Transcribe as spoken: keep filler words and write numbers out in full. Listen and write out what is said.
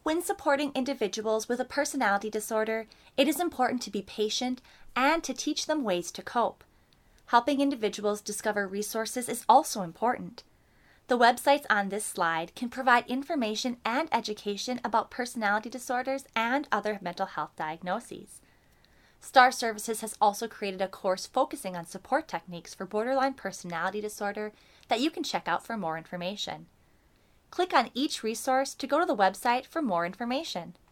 When supporting individuals with a personality disorder, it is important to be patient and to teach them ways to cope. Helping individuals discover resources is also important. The websites on this slide can provide information and education about personality disorders and other mental health diagnoses. STAR Services has also created a course focusing on support techniques for borderline personality disorder that you can check out for more information. Click on each resource to go to the website for more information.